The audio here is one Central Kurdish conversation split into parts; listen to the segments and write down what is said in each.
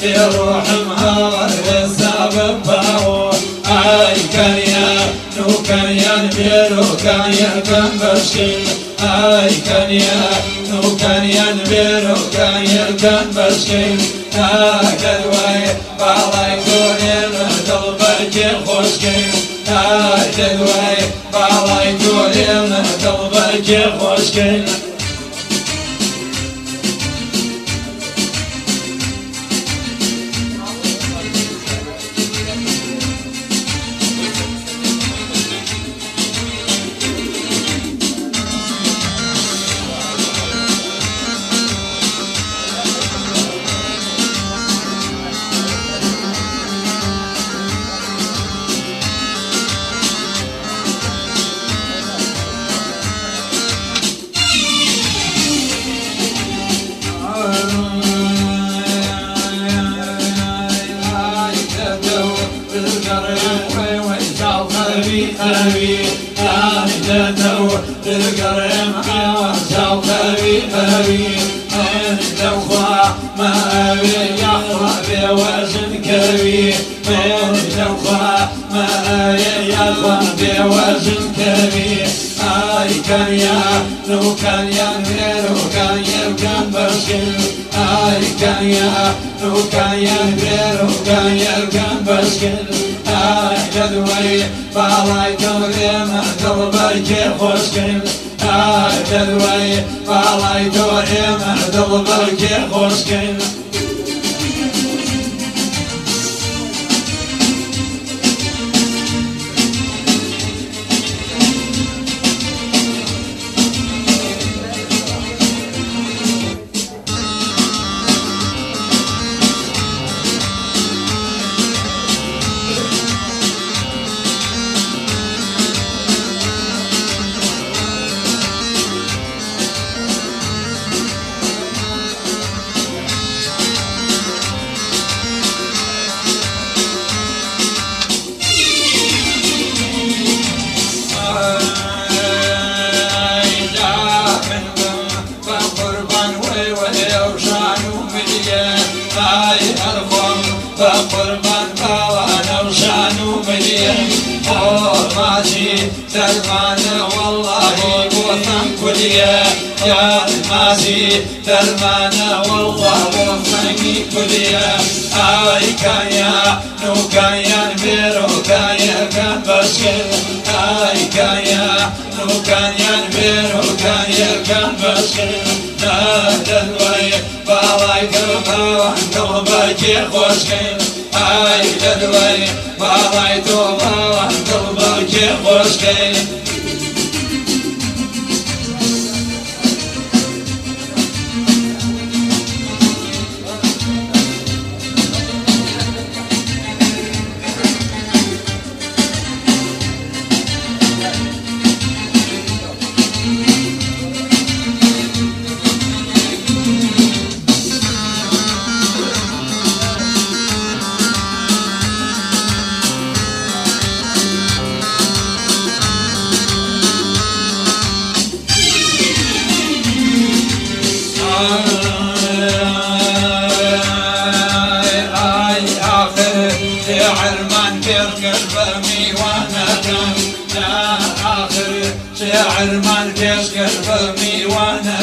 يروحم هوا السبب باور اي كان يا نو كان يا نبيرو كان يا كان بشكل اي كان يا نو كان يا نبيرو كان يا كان بشكل هاك الوي بالاي دوني قلبك خوشكل هاك الوي بالاي دوني قلبك خوشكل أبي أهدته بالقرم حواسه أبي أنت أخوة ما أبي يخوى بوزن كبير أنت أخوة ما أبي يخوى بوزن كبير أي كان يا لو كان ينبير وكان يبكن بسكن أي كان يا لو كان ينبير وكان يبكن بسكن أي جدوي بالاي توريم قلبك خوشكن أي جدوي بالاي توريم قلبك خوشكن فقربان باوانا وشانو مليان حرماتي درمانا والله وطن كليا يا الماسي درمانا والله وطن كليا اي كان يا نو كان يا نبيرو كان يا كان بسكن اي كان يا نو كان يا نبيرو كان يا كان بسكن دلوي بالاي قلبك خوشكن اي دلوي بالاي قلبك خوشكن شعر من بيرقل بمي وانا كان يا اخر شعر من بيرقل بمي وانا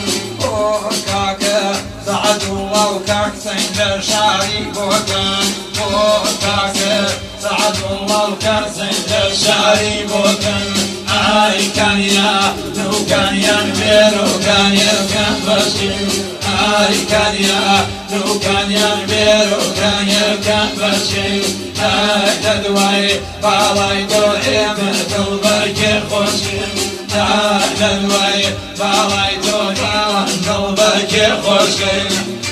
وكاك سعد الله وكاك سند شعري بوكان وكاك سعد الله وكاك سند شعري بوكان اي كان يا لو كان ينبير وكان يركن بشير اي كان يا لو كان ينبير وكان يركن بشير اي تدوي بالاي دوري من قلبك خوشكن اي تدوي بالاي دوري من قلبك خوشكن